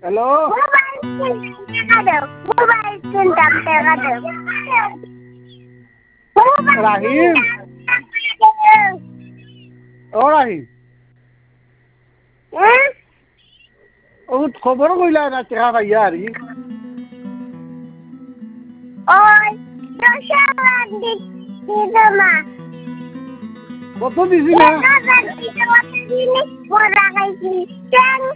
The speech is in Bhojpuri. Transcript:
হ্যালো রাহিম ও রাহিম ও খবর কইলা না টেকা পাইয়া আরি কত দিছি না